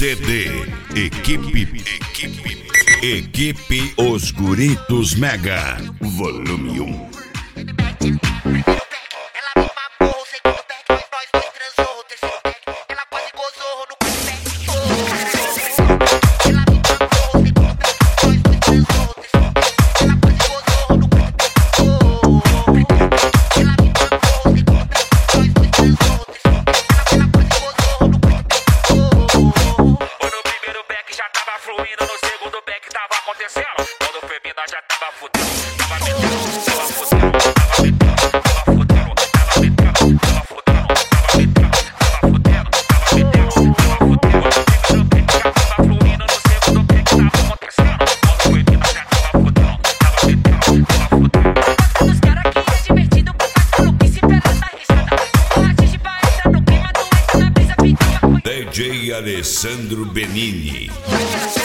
CD. Equipe Os Guritos Mega. Volume 1. No segundo back tava acontecendo. Quando foi mina já tava fudendo. Tava metendo, tava fudendo. Tava metendo, tava fudendo. Tava metendo, tava fudendo. Tava metendo, tava fudendo. Tava metendo, tava fudendo. No primeiro back já tava fluindo. No segundo back tava acontecendo. Quando foi mina já tava fudendo. Tava metendo, tava fudendo. Os caras que é divertido, passando que se pela da risada. O artista vai entrar no clima, doente na brisa, ficava com DJ Alessandro Benini.